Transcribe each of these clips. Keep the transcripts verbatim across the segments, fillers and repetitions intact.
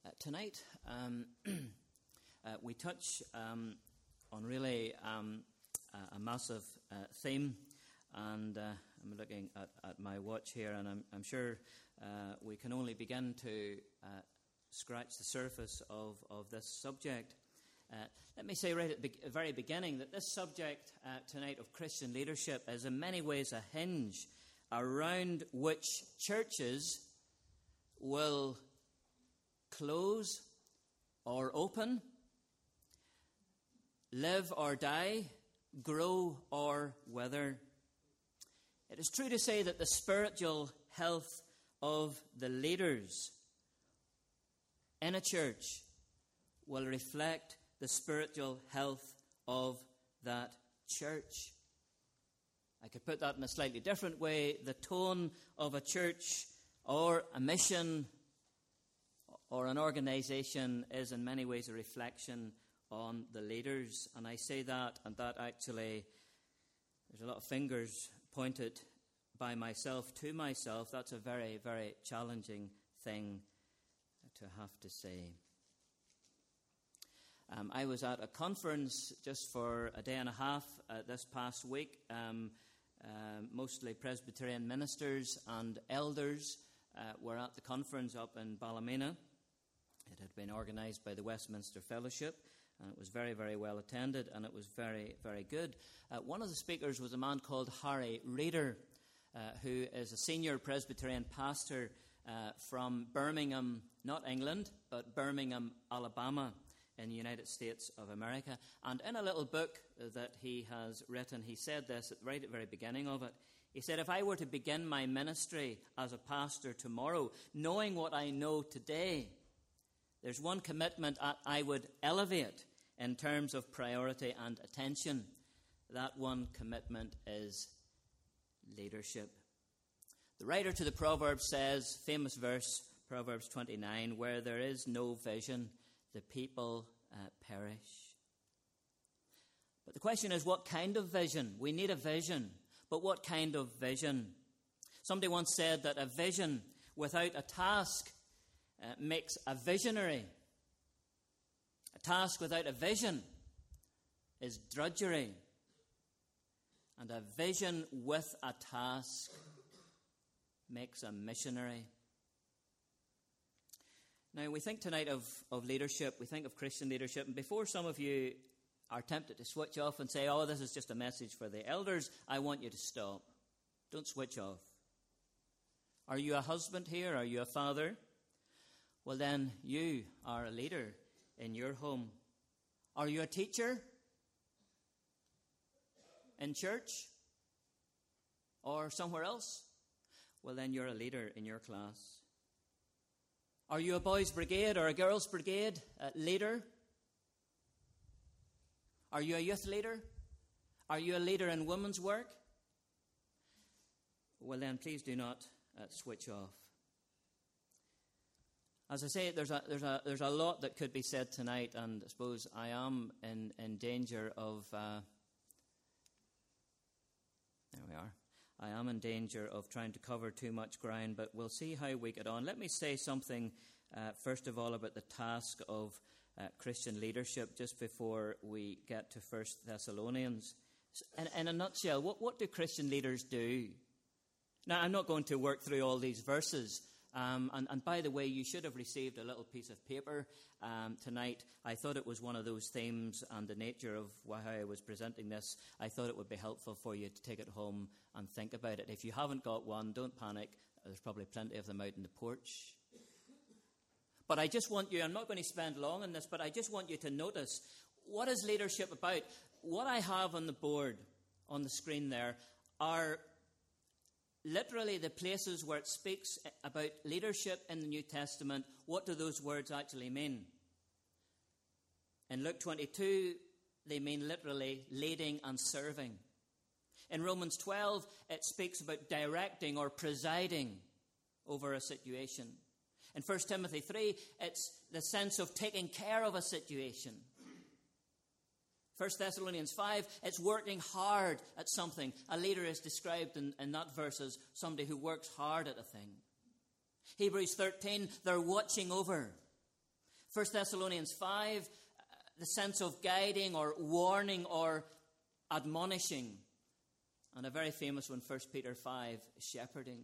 Uh, tonight, um, uh, we touch um, on really um, a massive uh, theme, and uh, I'm looking at, at my watch here, and I'm, I'm sure uh, we can only begin to uh, scratch the surface of, of this subject. Uh, let me say right at the be- very beginning that this subject uh, tonight of Christian leadership is in many ways a hinge around which churches will close or open, live or die, grow or wither. It is true to say that the spiritual health of the leaders in a church will reflect the spiritual health of that church. I could put that in a slightly different way. The tone of a church or a mission or an organisation is in many ways a reflection on the leaders. And I say that, and that actually, there's a lot of fingers pointed by myself to myself. That's a very, very challenging thing to have to say. Um, I was at a conference just for a day and a half uh, this past week, um, uh, mostly Presbyterian ministers and elders uh, were at the conference up in Ballymena. It had been organised by the Westminster Fellowship, and it was very, very well attended, and it was very, very good. Uh, one of the speakers was a man called Harry Reeder, uh, who is a senior Presbyterian pastor uh, from Birmingham, not England, but Birmingham, Alabama, in the United States of America. And in a little book that he has written, he said this right at the very beginning of it. He said, if I were to begin my ministry as a pastor tomorrow, knowing what I know today, there's one commitment I would elevate in terms of priority and attention. That one commitment is leadership. The writer to the Proverbs says, famous verse, Proverbs twenty-nine, where there is no vision, the people uh, perish. But the question is, what kind of vision? We need a vision, but what kind of vision? Somebody once said that a vision without a task uh, makes a visionary. A task without a vision is drudgery. And a vision with a task makes a missionary. Now, we think tonight of, of leadership, we think of Christian leadership, and before some of you are tempted to switch off and say, oh, this is just a message for the elders, I want you to stop. Don't switch off. Are you a husband here? Are you a father? Well, then you are a leader in your home. Are you a teacher in church or somewhere else? Well, then you're a leader in your class. Are you a boys' brigade or a girls' brigade uh, leader? Are you a youth leader? Are you a leader in women's work? Well, then please do not uh, switch off. As I say, there's a, there's, a, there's a lot that could be said tonight, and I suppose I am in, in danger of... Uh, there we are. I am in danger of trying to cover too much ground, but we'll see how we get on. Let me say something, uh, first of all, about the task of uh, Christian leadership just before we get to First Thessalonians. In, in a nutshell, what, what do Christian leaders do? Now, I'm not going to work through all these verses. Um, and, and by the way, you should have received a little piece of paper um, tonight. I thought it was one of those themes, and the nature of how I was presenting this, I thought it would be helpful for you to take it home and think about it. If you haven't got one, don't panic. There's probably plenty of them out in the porch. But I just want you, I'm not going to spend long on this, but I just want you to notice, what is leadership about? What I have on the board, on the screen there, are literally the places where it speaks about leadership in the New Testament. What do those words actually mean? In Luke twenty-two, they mean literally leading and serving. In Romans twelve, it speaks about directing or presiding over a situation. In First Timothy three, it's the sense of taking care of a situation. First Thessalonians five, it's working hard at something. A leader is described in, in that verse as somebody who works hard at a thing. Hebrews thirteen, they're watching over. First Thessalonians five, uh, the sense of guiding or warning or admonishing. And a very famous one, First Peter five, shepherding.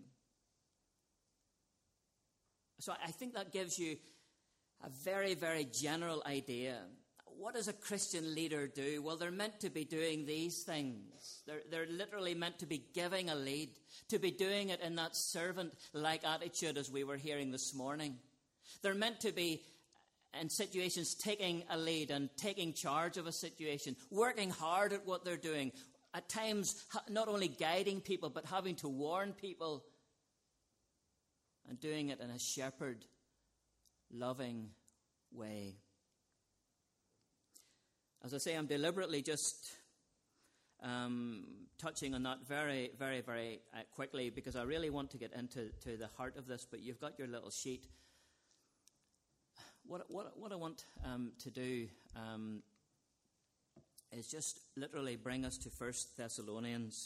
So I think that gives you a very, very general idea. What does a Christian leader do? Well, they're meant to be doing these things. They're, they're literally meant to be giving a lead, to be doing it in that servant-like attitude as we were hearing this morning. They're meant to be, in situations, taking a lead and taking charge of a situation, working hard at what they're doing, at times not only guiding people, but having to warn people, and doing it in a shepherd, loving way. As I say, I'm deliberately just um, touching on that very, very, very uh, quickly, because I really want to get into to the heart of this, but you've got your little sheet. What, what, what I want um, to do um, is just literally bring us to First Thessalonians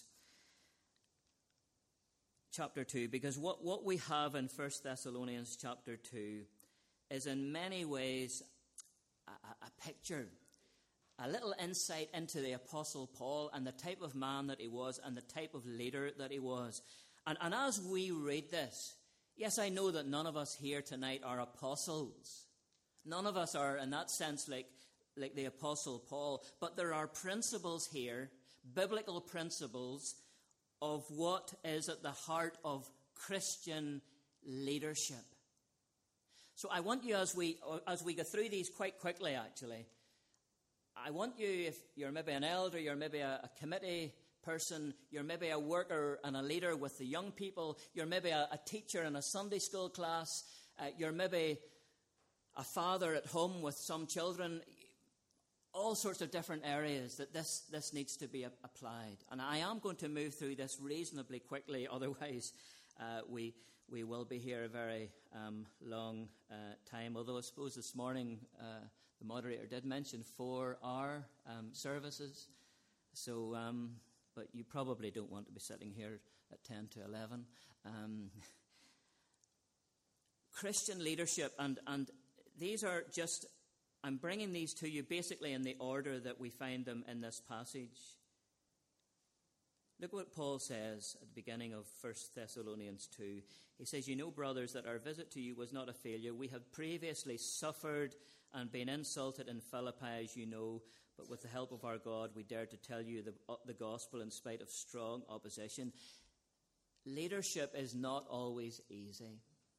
chapter two, because what, what we have in First Thessalonians chapter two is in many ways a, a picture, a little insight into the Apostle Paul and the type of man that he was and the type of leader that he was. And, and as we read this, yes, I know that none of us here tonight are apostles. None of us are, in that sense, like, like the Apostle Paul. But there are principles here, biblical principles, of what is at the heart of Christian leadership. So I want you, as we as we go through these quite quickly, actually, I want you, if you're maybe an elder, you're maybe a, a committee person, you're maybe a worker and a leader with the young people, you're maybe a, a teacher in a Sunday school class, uh, you're maybe a father at home with some children, all sorts of different areas that this, this needs to be a, applied. And I am going to move through this reasonably quickly, otherwise uh, we we will be here a very um, long uh, time. Although I suppose this morning uh, the moderator did mention four-hour um, services. So, um, but you probably don't want to be sitting here at ten to eleven. Um, Christian leadership, and, and these are just, I'm bringing these to you basically in the order that we find them in this passage. Look what Paul says at the beginning of First Thessalonians two. He says, "You know, brothers, that our visit to you was not a failure. We had previously suffered and been insulted in Philippi, as you know, but with the help of our God, we dared to tell you the, uh, the gospel in spite of strong opposition." Leadership is not always easy.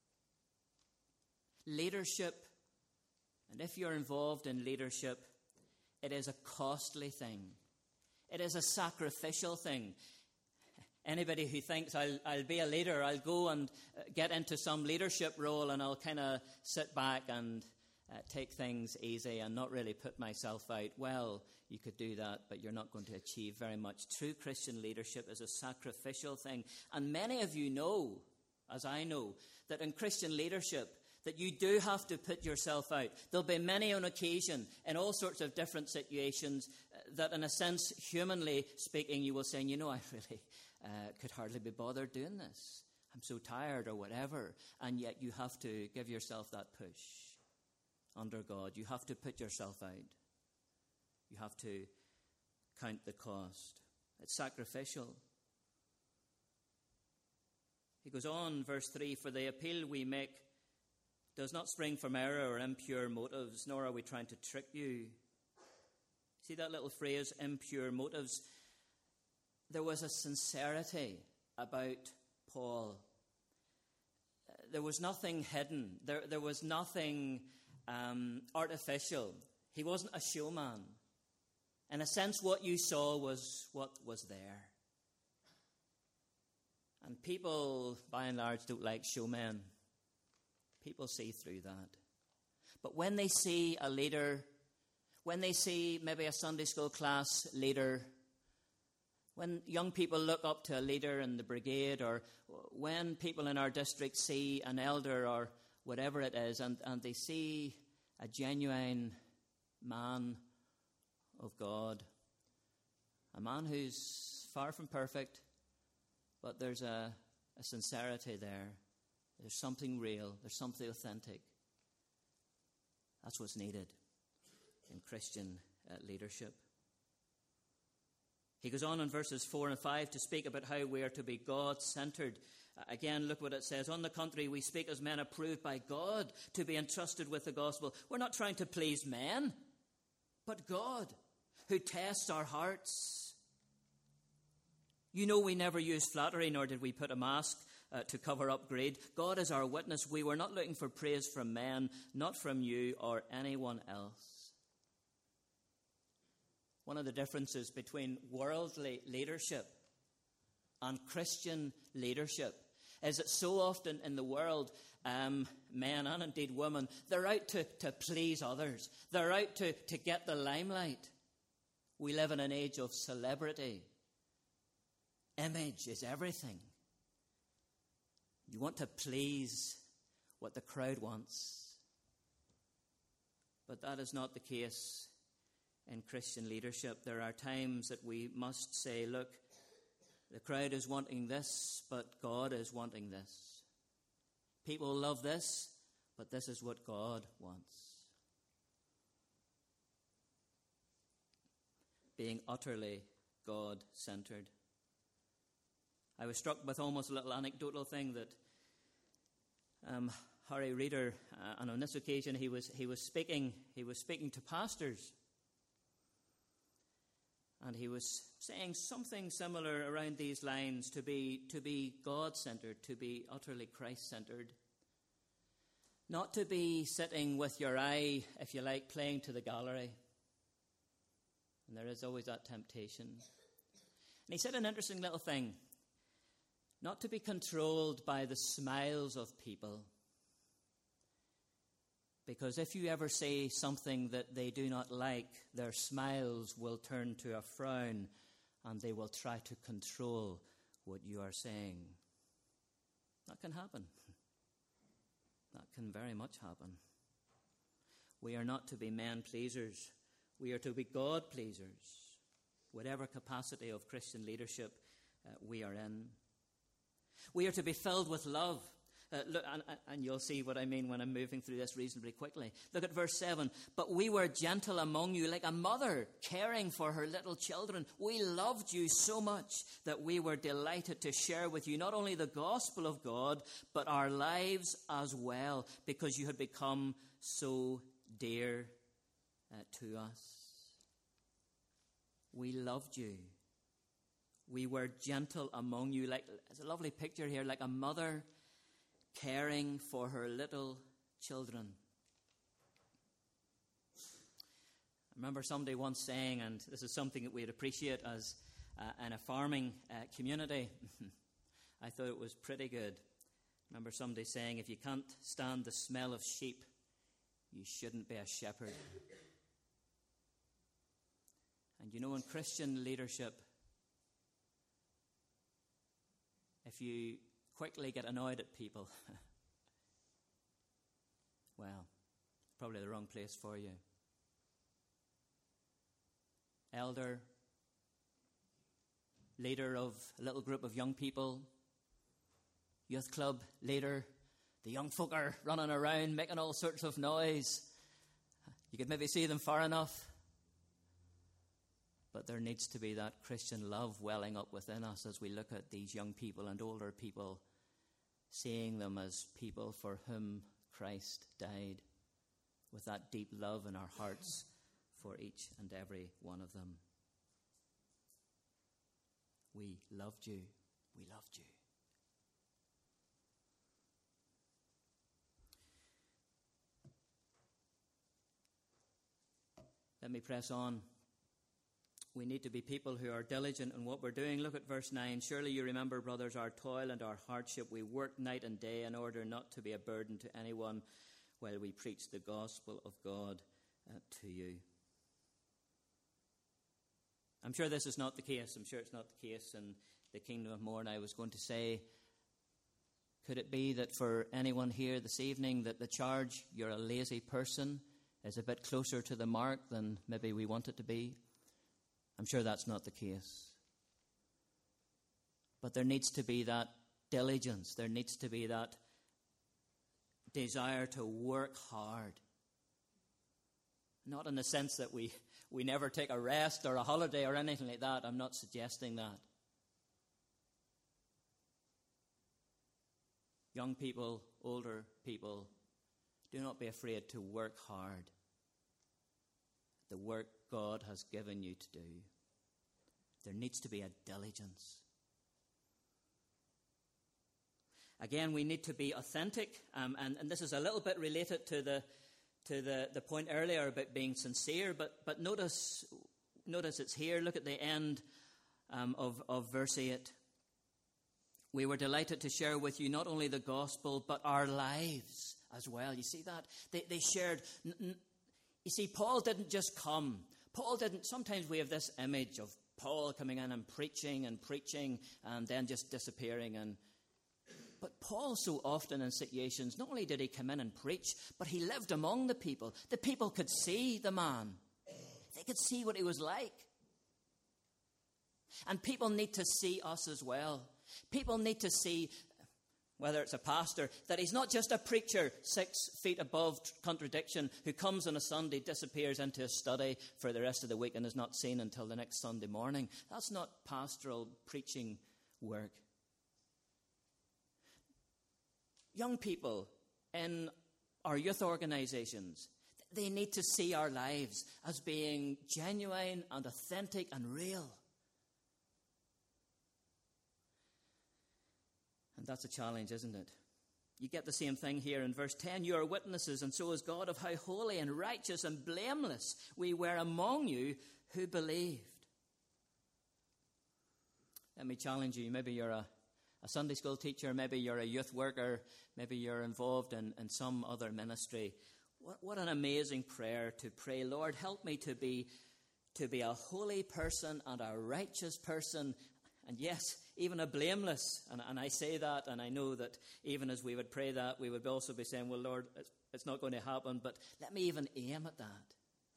Leadership, and if you're involved in leadership, it is a costly thing. It is a sacrificial thing. Anybody who thinks I'll, I'll be a leader, I'll go and get into some leadership role and I'll kind of sit back and uh, take things easy and not really put myself out, well, you could do that, but you're not going to achieve very much. True Christian leadership is a sacrificial thing. And many of you know, as I know, that in Christian leadership, that you do have to put yourself out. There'll be many on occasion in all sorts of different situations uh, that, in a sense, humanly speaking, you will say, you know, I really uh, could hardly be bothered doing this. I'm so tired or whatever. And yet you have to give yourself that push under God. You have to put yourself out. You have to count the cost. It's sacrificial. He goes on, verse three, "For the appeal we make does not spring from error or impure motives, nor are we trying to trick you." See that little phrase, impure motives? There was a sincerity about Paul. There was nothing hidden. There, there was nothing um, artificial. He wasn't a showman. In a sense, what you saw was what was there. And people, by and large, don't like showmen. People see through that. But when they see a leader, when they see maybe a Sunday school class leader, when young people look up to a leader in the brigade, or when people in our district see an elder or whatever it is, and, and they see a genuine man of God, a man who's far from perfect, but there's a, a sincerity there. There's something real. There's something authentic. That's what's needed in Christian uh, leadership. He goes on in verses four and five to speak about how we are to be God-centered. Uh, again, look what it says. On the contrary, we speak as men approved by God to be entrusted with the gospel. We're not trying to please men, but God, who tests our hearts. You know we never used flattery, nor did we put a mask uh, to cover up greed. God is our witness. We were not looking for praise from men, not from you or anyone else. One of the differences between worldly leadership and Christian leadership is that so often in the world, um, men and indeed women, they're out to, to please others. They're out to, to get the limelight. We live in an age of celebrity. Image is everything. You want to please what the crowd wants. But that is not the case in Christian leadership. There are times that we must say, look, the crowd is wanting this, but God is wanting this. People love this, but this is what God wants. Being utterly God-centered. I was struck with almost a little anecdotal thing that um, Harry Reeder, uh, and on this occasion he was he was speaking he was speaking to pastors, and he was saying something similar around these lines: to be to be God-centered, to be utterly Christ-centered, not to be sitting with your eye, if you like, playing to the gallery. And there is always that temptation. And he said an interesting little thing. Not to be controlled by the smiles of people. Because if you ever say something that they do not like, their smiles will turn to a frown and they will try to control what you are saying. That can happen. That can very much happen. We are not to be men pleasers. We are to be God pleasers. Whatever capacity of Christian leadership uh, we are in. We are to be filled with love. Uh, look, and, and you'll see what I mean when I'm moving through this reasonably quickly. Look at verse seven. But we were gentle among you, like a mother caring for her little children. We loved you so much that we were delighted to share with you not only the gospel of God, but our lives as well, because you had become so dear uh, to us. We loved you. We were gentle among you. Like, it's a lovely picture here, like a mother caring for her little children. I remember somebody once saying, and this is something that we'd appreciate as uh, in a farming uh, community. I thought it was pretty good. I remember somebody saying, if you can't stand the smell of sheep, you shouldn't be a shepherd. And you know, in Christian leadership, if you quickly get annoyed at people, well, probably the wrong place for you. Elder, leader of a little group of young people, youth club leader, the young folk are running around making all sorts of noise. You could maybe see them far enough. But there needs to be that Christian love welling up within us as we look at these young people and older people, seeing them as people for whom Christ died, with that deep love in our hearts for each and every one of them. We loved you. We loved you. Let me press on. We need to be people who are diligent in what we're doing. Look at verse nine. Surely you remember, brothers, our toil and our hardship. We worked night and day in order not to be a burden to anyone while we preach the gospel of God uh, to you. I'm sure this is not the case. I'm sure it's not the case in the Kingdom of Mourne. I was going to say, could it be that for anyone here this evening that the charge, you're a lazy person, is a bit closer to the mark than maybe we want it to be? I'm sure that's not the case. But there needs to be that diligence. There needs to be that desire to work hard. Not in the sense that we, we never take a rest or a holiday or anything like that. I'm not suggesting that. Young people, older people, do not be afraid to work hard. The work God has given you to do. There needs to be a diligence. Again, we need to be authentic, um, and, and this is a little bit related to the to the, the point earlier about being sincere, but but notice notice it's here. Look at the end um, of, of verse eight. We were delighted to share with you not only the gospel, but our lives as well. You see that? They, they shared. N- n- you see, Paul didn't just come. Paul didn't. Sometimes we have this image of Paul coming in and preaching and preaching and then just disappearing. And But Paul, so often in situations, not only did he come in and preach, but he lived among the people. The people could see the man. They could see what he was like. And people need to see us as well. People need to see, whether it's a pastor, that he's not just a preacher six feet above contradiction who comes on a Sunday, disappears into a study for the rest of the week and is not seen until the next Sunday morning. That's not pastoral preaching work. Young people in our youth organizations, they need to see our lives as being genuine and authentic and real. And that's a challenge, isn't it? You get the same thing here in verse ten. You are witnesses, and so is God, of how holy and righteous and blameless we were among you who believed. Let me challenge you. Maybe you're a, a Sunday school teacher. Maybe you're a youth worker. Maybe you're involved in, in some other ministry. What, what an amazing prayer to pray. Lord, help me to be, to be a holy person and a righteous person. And yes, even a blameless. And, and I say that, and I know that even as we would pray that, we would also be saying, well, Lord, it's, it's not going to happen, but let me even aim at that.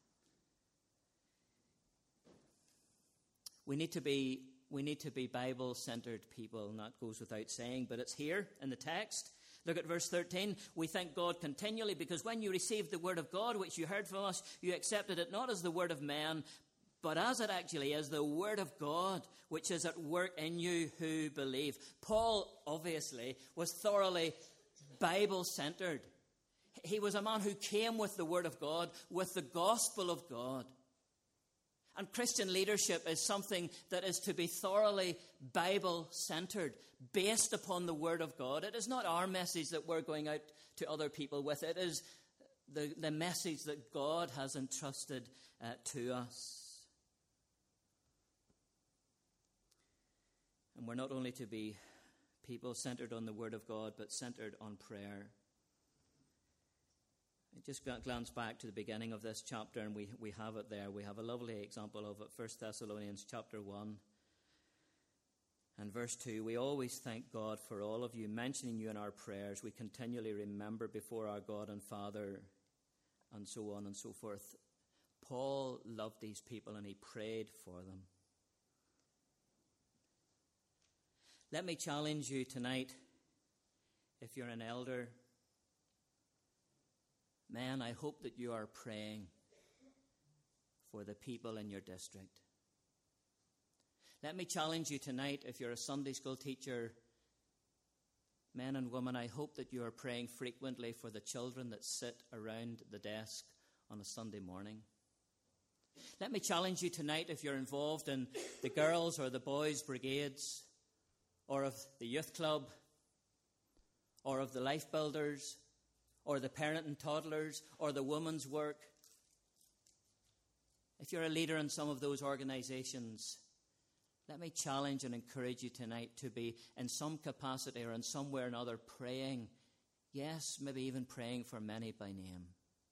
We need to be, we need to be Bible-centered people, and that goes without saying, but it's here in the text. Look at verse thirteen. We thank God continually because when you received the word of God, which you heard from us, you accepted it not as the word of man, but as it actually is, the word of God, which is at work in you who believe. Paul, obviously, was thoroughly Bible-centered. He was a man who came with the word of God, with the gospel of God. And Christian leadership is something that is to be thoroughly Bible-centered, based upon the word of God. It is not our message that we're going out to other people with. It is the, the message that God has entrusted uh, to us. And we're not only to be people centered on the Word of God, but centered on prayer. I just glance back to the beginning of this chapter, and we, we have it there. We have a lovely example of it, First Thessalonians chapter one and verse two. We always thank God for all of you, mentioning you in our prayers. We continually remember before our God and Father, and so on and so forth. Paul loved these people, and he prayed for them. Let me challenge you tonight, if you're an elder, man, I hope that you are praying for the people in your district. Let me challenge you tonight, if you're a Sunday school teacher, men and women, I hope that you are praying frequently for the children that sit around the desk on a Sunday morning. Let me challenge you tonight, if you're involved in the girls' or the boys' brigades, or of the youth club, or of the life builders, or the parent and toddlers, or the women's work. If you're a leader in some of those organizations, let me challenge and encourage you tonight to be in some capacity or in some way or another praying, yes, maybe even praying for many by name.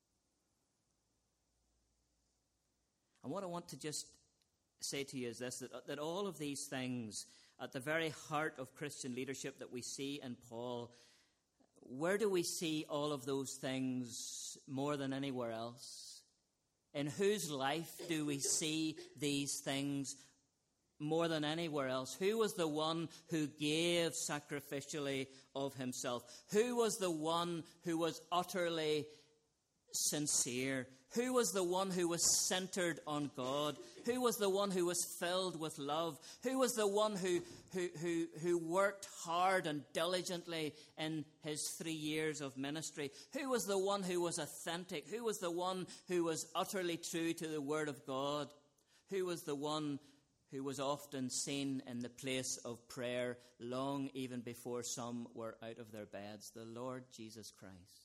And what I want to just say to you is this, that, that all of these things at the very heart of Christian leadership that we see in Paul, where do we see all of those things more than anywhere else? In whose life do we see these things more than anywhere else? Who was the one who gave sacrificially of himself? Who was the one who was utterly sincere? Who was the one who was centered on God? Who was the one who was filled with love? Who was the one who, who, who, who worked hard and diligently in his three years of ministry? Who was the one who was authentic? Who was the one who was utterly true to the Word of God? Who was the one who was often seen in the place of prayer long even before some were out of their beds? The Lord Jesus Christ.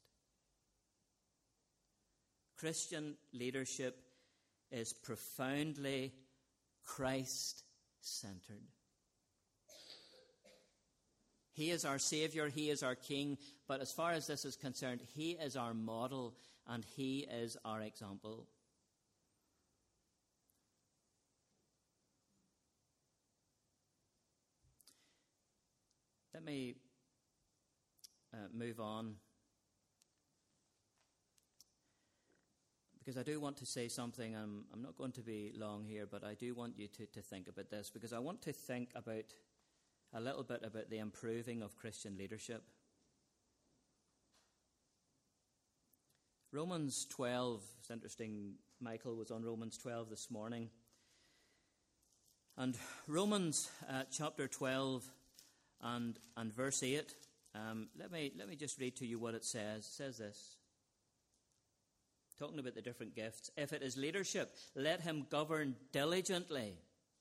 Christian leadership is profoundly Christ-centered. He is our Savior, He is our King, but as far as this is concerned, He is our model and He is our example. Let me uh, move on, because I do want to say something. I'm, I'm not going to be long here, but I do want you to, to think about this, because I want to think about a little bit about the improving of Christian leadership. Romans twelve, it's interesting, Michael was on Romans twelve this morning. And Romans uh, chapter twelve and, and verse eight, um, let me, let me just read to you what it says. It says this. Talking about the different gifts. If it is leadership, let him govern diligently.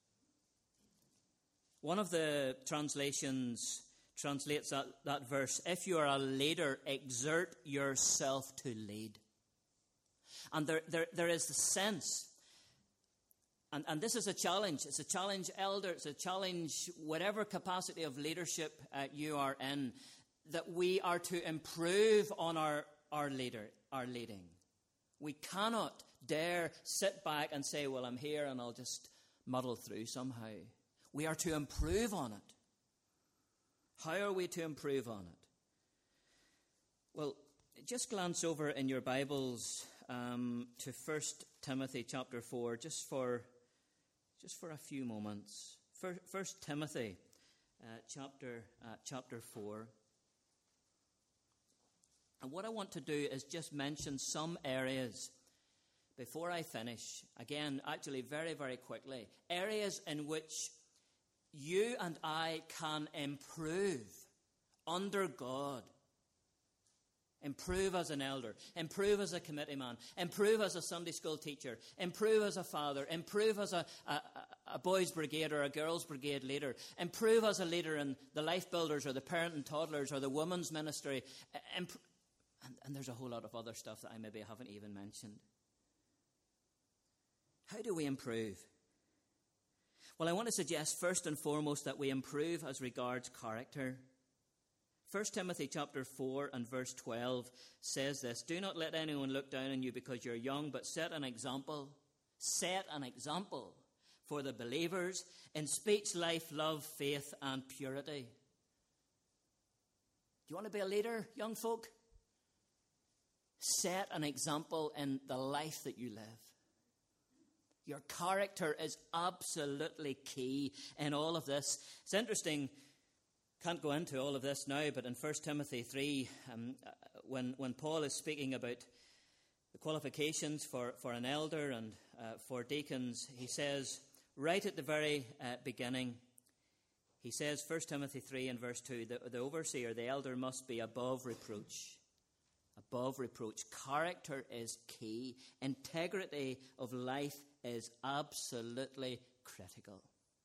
One of the translations translates that, that verse, if you are a leader, exert yourself to lead. And there, there, there is the sense, and, and this is a challenge. It's a challenge, elder. It's a challenge, whatever capacity of leadership uh, you are in, that we are to improve on our, our leader, our leading. We cannot dare sit back and say, well, I'm here and I'll just muddle through somehow. We are to improve on it. How are we to improve on it? Well, just glance over in your Bibles um, to First Timothy chapter four, just for just for a few moments. First Timothy uh, chapter uh, chapter four. And what I want to do is just mention some areas before I finish. Again, actually very, very quickly. Areas in which you and I can improve under God. Improve as an elder. Improve as a committee man. Improve as a Sunday school teacher. Improve as a father. Improve as a, a, a boys' brigade or a girls' brigade leader. Improve as a leader in the Life Builders or the Parent and Toddlers or the Women's Ministry. Imp- and, and there's a whole lot of other stuff that I maybe haven't even mentioned. How do we improve? Well, I want to suggest first and foremost that we improve as regards character. First Timothy chapter four and verse twelve says this, do not let anyone look down on you because you're young, but set an example, set an example for the believers in speech, life, love, faith, and purity. Do you want to be a leader, young folk? Set an example in the life that you live. Your character is absolutely key in all of this. It's interesting, can't go into all of this now, but in First Timothy three, um, when, when Paul is speaking about the qualifications for, for an elder and uh, for deacons, he says, right at the very uh, beginning, he says, First Timothy three and verse two, the, the overseer, the elder must be above reproach. Above reproach. Character is key. Integrity of life is absolutely critical.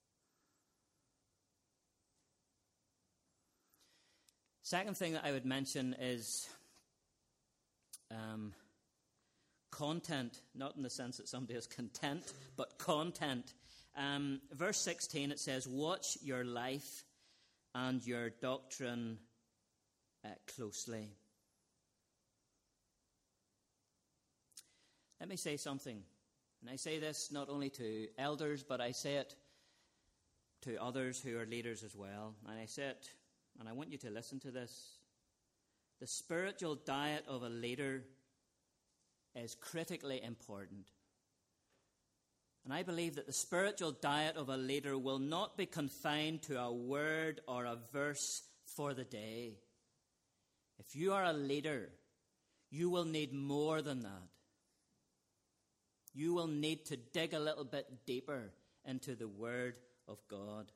Second thing that I would mention is um, content, not in the sense that somebody is content, but content. Um, verse sixteen, it says, watch your life and your doctrine uh, closely. Let me say something. And I say this not only to elders, but I say it to others who are leaders as well. And I say it, and I want you to listen to this. The spiritual diet of a leader is critically important. And I believe that the spiritual diet of a leader will not be confined to a word or a verse for the day. If you are a leader, you will need more than that. You will need to dig a little bit deeper into the Word of God.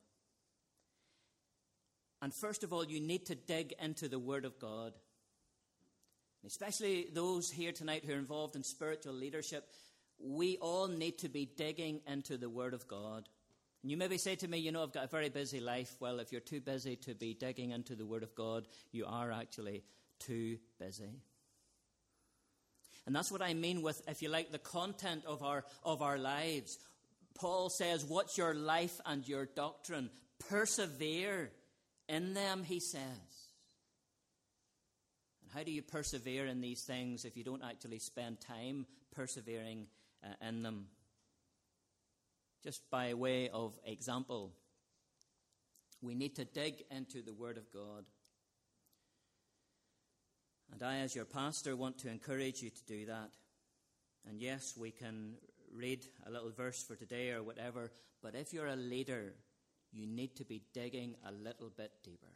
And first of all, you need to dig into the Word of God. Especially those here tonight who are involved in spiritual leadership, we all need to be digging into the Word of God. And you maybe say to me, you know, I've got a very busy life. Well, if you're too busy to be digging into the Word of God, you are actually too busy. And that's what I mean with, if you like, the content of our of our lives. Paul says, what's your life and your doctrine? Persevere in them, he says. And how do you persevere in these things if you don't actually spend time persevering uh, in them? Just by way of example, we need to dig into the Word of God. And I, as your pastor, want to encourage you to do that. And yes, we can read a little verse for today or whatever, but if you're a leader, you need to be digging a little bit deeper.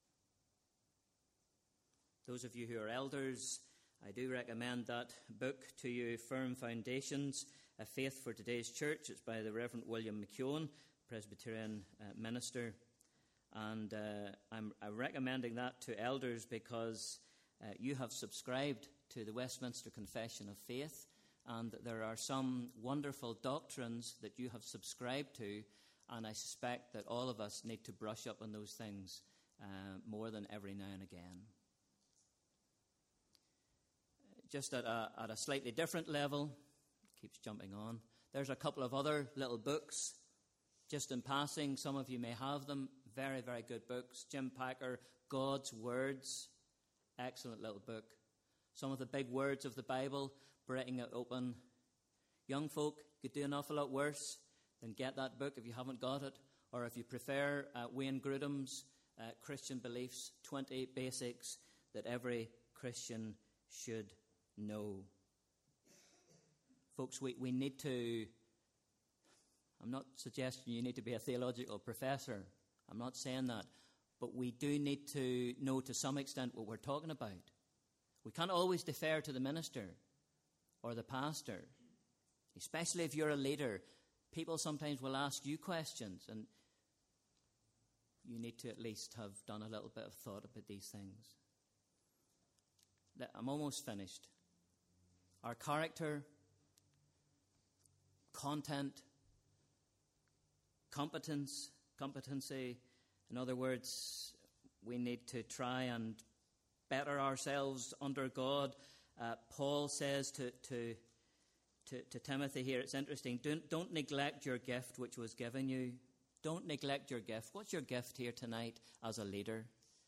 Those of you who are elders, I do recommend that book to you, Firm Foundations, A Faith for Today's Church. It's by the Reverend William McKeown, Presbyterian uh, minister. And uh, I'm, I'm recommending that to elders because Uh, you have subscribed to the Westminster Confession of Faith, and there are some wonderful doctrines that you have subscribed to, and I suspect that all of us need to brush up on those things uh, more than every now and again. Just at a, at a slightly different level, keeps jumping on, there's a couple of other little books, just in passing, some of you may have them, very, very good books. Jim Packer, God's Words. Excellent little book. Some of the big words of the Bible, breaking it open. Young folk could do an awful lot worse than get that book if you haven't got it. Or if you prefer uh, Wayne Grudem's uh, Christian Beliefs, twenty Basics that every Christian should know. Folks, we, we need to, I'm not suggesting you need to be a theological professor. I'm not saying that. But we do need to know to some extent what we're talking about. We can't always defer to the minister or the pastor, especially if you're a leader. People sometimes will ask you questions, and you need to at least have done a little bit of thought about these things. I'm almost finished. Our character, content, competence, competency. In other words, we need to try and better ourselves under God. Uh, Paul says to, to, to, to Timothy here, it's interesting, don't, don't neglect your gift which was given you. Don't neglect your gift. What's your gift here tonight as a leader?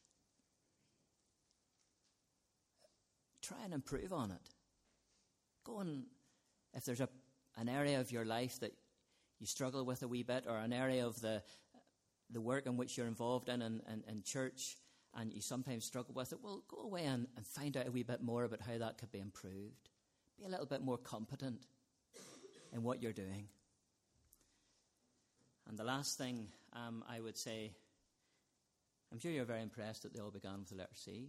Try and improve on it. Go and, if there's a, an area of your life that you struggle with a wee bit, or an area of the the work in which you're involved in in, in, in church, and you sometimes struggle with it, well, go away and, and find out a wee bit more about how that could be improved. Be a little bit more competent in what you're doing. And the last thing um, I would say, I'm sure you're very impressed that they all began with the letter C.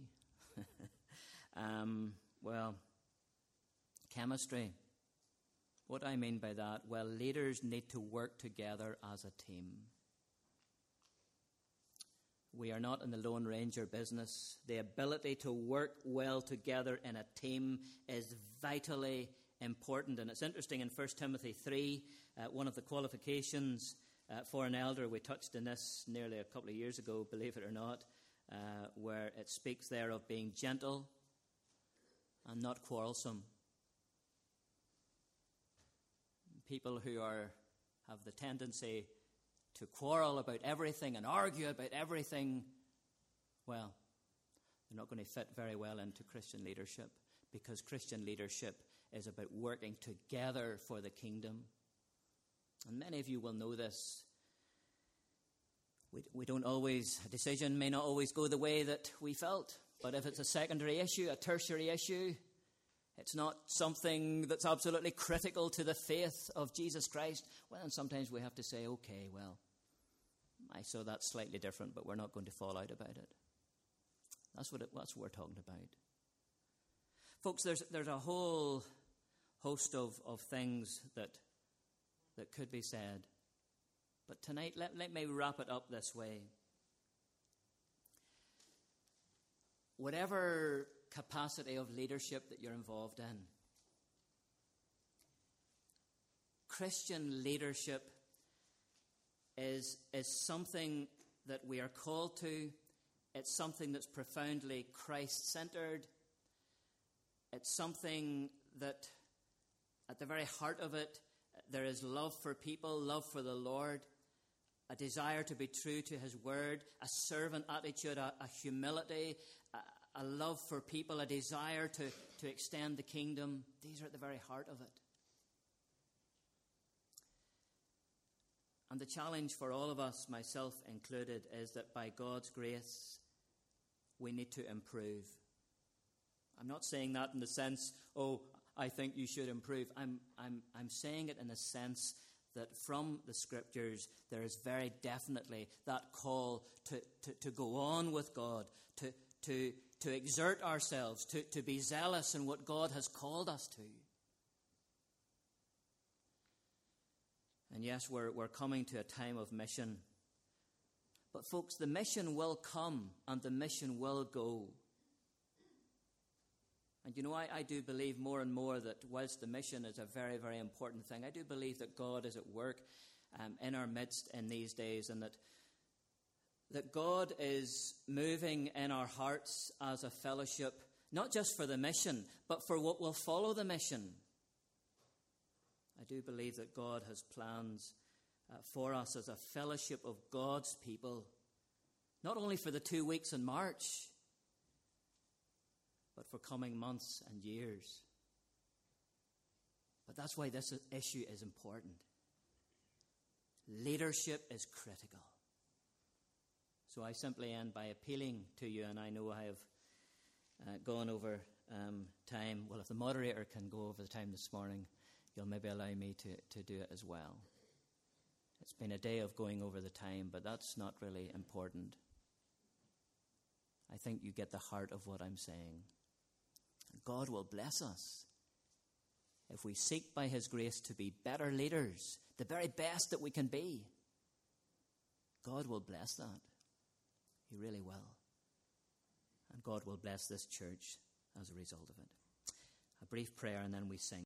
um, well, chemistry. What I mean by that, well, leaders need to work together as a team. We are not in the Lone Ranger business. The ability to work well together in a team is vitally important. And it's interesting in First Timothy three, uh, one of the qualifications uh, for an elder, we touched on this nearly a couple of years ago, believe it or not, uh, where it speaks there of being gentle and not quarrelsome. People who are have the tendency to quarrel about everything and argue about everything, well, they're not going to fit very well into Christian leadership, because Christian leadership is about working together for the kingdom. And many of you will know this. We, we don't always, a decision may not always go the way that we felt, but if it's a secondary issue, a tertiary issue, it's not something that's absolutely critical to the faith of Jesus Christ, well, then sometimes we have to say, okay, well, I saw that slightly different, but we're not going to fall out about it. That's what, it, that's what we're talking about. Folks, there's, there's a whole host of, of things that, that could be said. But tonight, let, let me wrap it up this way. Whatever capacity of leadership that you're involved in, Christian leadership is, is something that we are called to. It's something that's profoundly Christ-centered. It's something that, at the very heart of it, there is love for people, love for the Lord, a desire to be true to his word, a servant attitude, a, a humility, a, a love for people, a desire to, to extend the kingdom. These are at the very heart of it. And the challenge for all of us, myself included, is that by God's grace, we need to improve. I'm not saying that in the sense, oh, I think you should improve. I'm, I'm, I'm saying it in the sense that from the Scriptures, there is very definitely that call to, to, to go on with God, to, to, to exert ourselves, to, to be zealous in what God has called us to. And yes, we're, we're coming to a time of mission. But folks, the mission will come and the mission will go. And you know, I, I do believe more and more that whilst the mission is a very, very important thing, I do believe that God is at work um, in our midst in these days, and that, that God is moving in our hearts as a fellowship, not just for the mission, but for what will follow the mission. I do believe that God has plans uh, for us as a fellowship of God's people, not only for the two weeks in March, but for coming months and years. But that's why this issue is important. Leadership is critical. So I simply end by appealing to you, and I know I have uh, gone over um, time. Well, if the moderator can go over the time this morning, you'll maybe allow me to, to do it as well. It's been a day of going over the time, but that's not really important. I think you get the heart of what I'm saying. God will bless us if we seek by his grace to be better leaders, the very best that we can be. God will bless that. He really will. And God will bless this church as a result of it. A brief prayer and then we sing.